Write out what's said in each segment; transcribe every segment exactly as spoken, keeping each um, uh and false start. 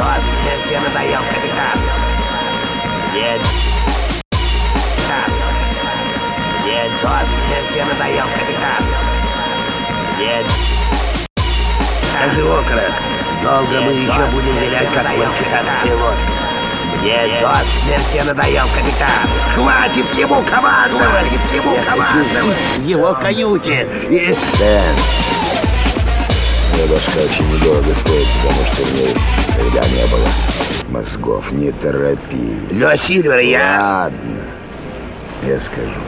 тот смерти надоел, капитан. Где... Где тот смерти надоел, капитан. Где... Скажи, окорок, долго мы еще будем вилять, как капитанский лодка? Мне тот смерти надоел, капитан. Хватит ему командовать! Хватит ему командовать! В его каюте! И... Дэн, моя башка очень недорого стоит, потому что в ней никогда не было мозгов. Не торопи. Лё, Сильвер, я... Ладно, я скажу.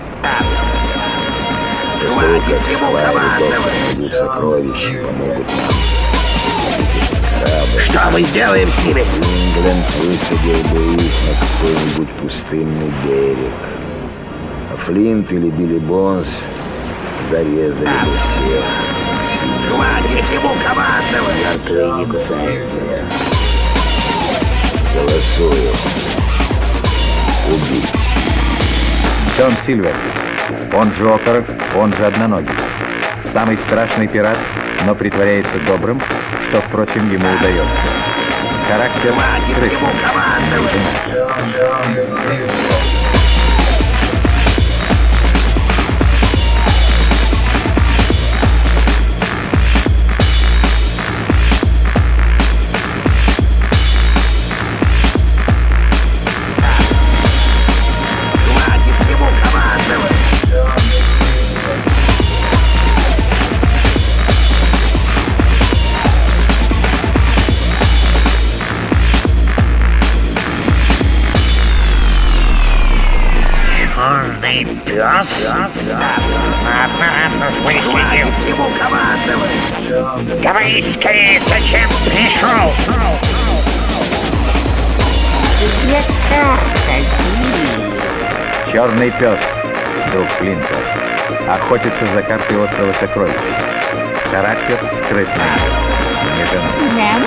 Хватит ему командовать! Мои сокровища помогут нам. Корабль. Что мы сделаем с ними? Ингленд высадил бы их на какой-нибудь пустынный берег. А Флинт или Билли Бонс зарезали бы всех. Хватит ему командовать! Мертвые не кусаются. Голосую. Убить. Джон Сильвер, он же окорок, он же одноногий. Самый страшный пират, но притворяется добрым, что, впрочем, ему удается. Характер скрытный. Пес? Ладно, выследил. Ему командовать. Говори скорее, зачем пришел? Черный пес, друг Флинта, охотится за картой острова Сокровищ. Характер скрытный. Не женат.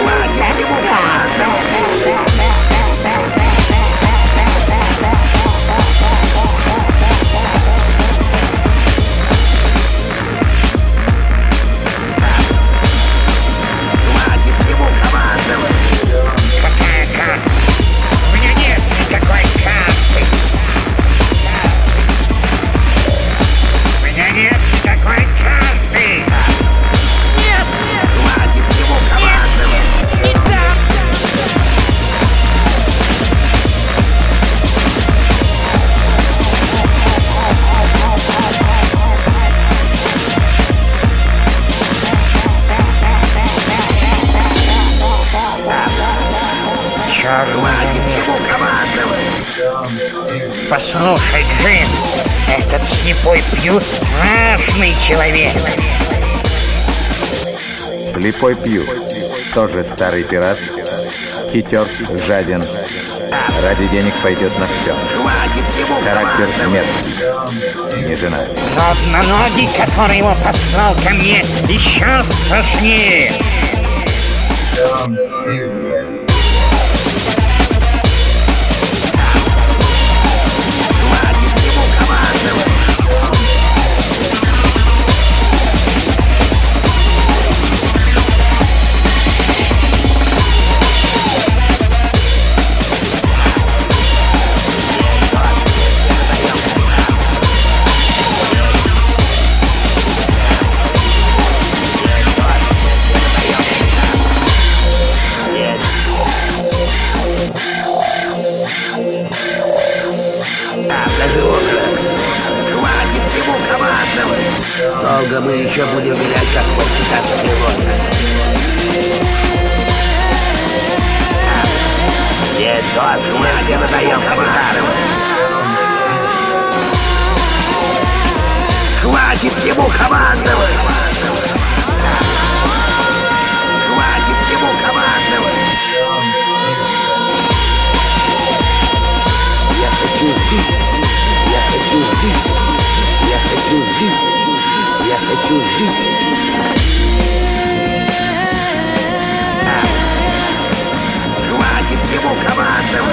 Послушай, Джим, этот слепой Пью страшный человек. Слепой Пью, тоже старый пират, хитер, жаден. Ради денег пойдет на все. Характер мерзкий, не женат. Но одноногий, который его послал ко мне, еще страшнее. Долго мы еще будем вилять, как капитанский лодка. Нет, тот смерти надоел, капитан. Хватит ему командовать! Хватит ему командовать! Я хочу жить! Я хочу жить! Я хочу жить! Я хочу жить! Хватит ему командовать!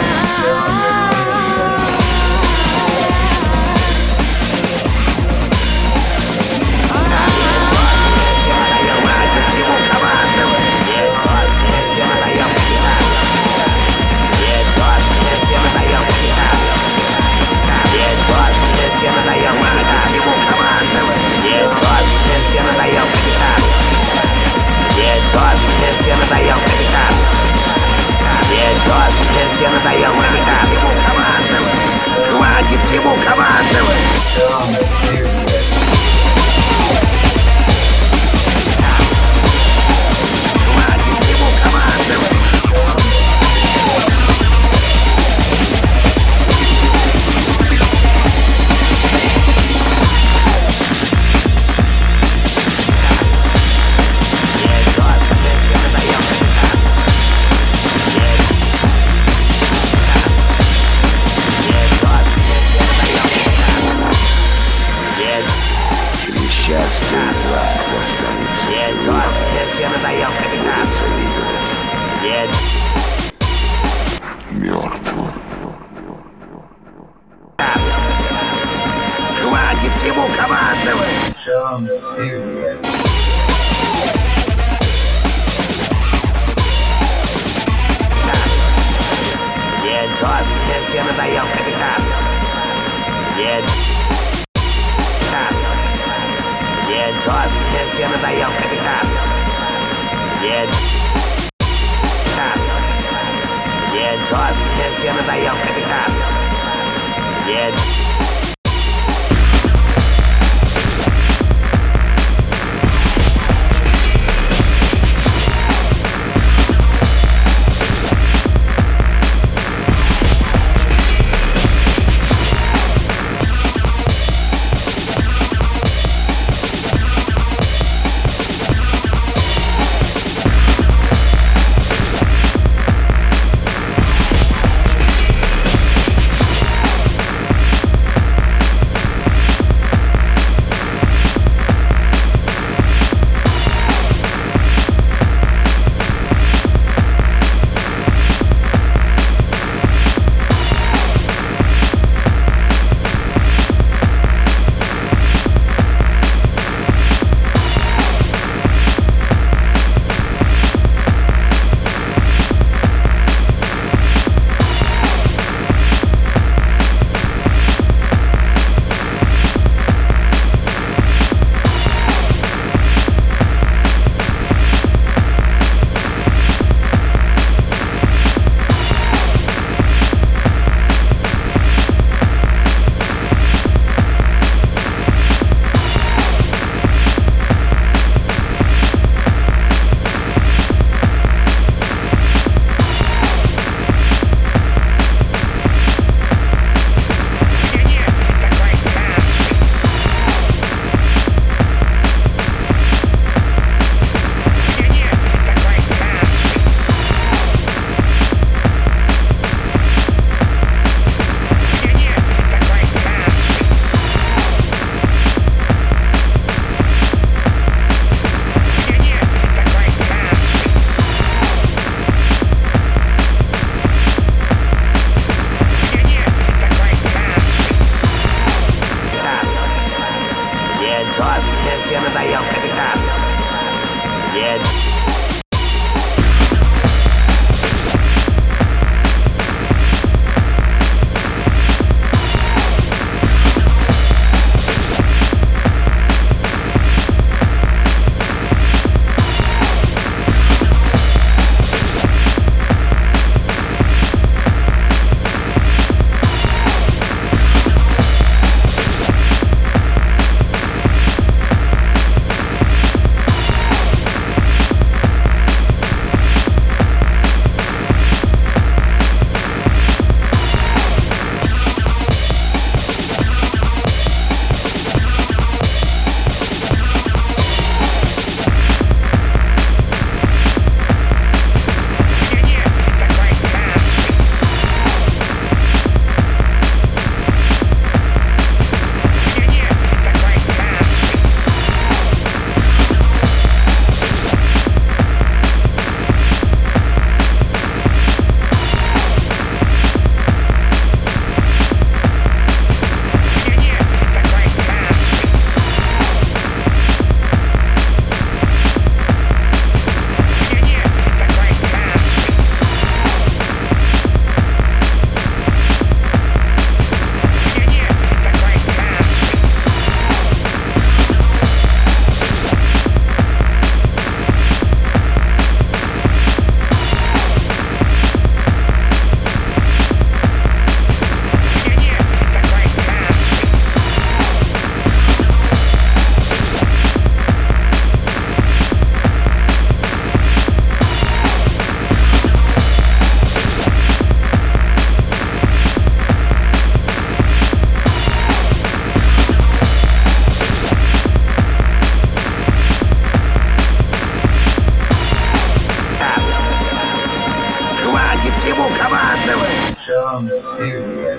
ему командовать! Джон Сильвер.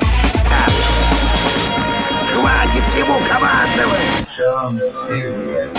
Хватит ему командовать! Джон Сильвер.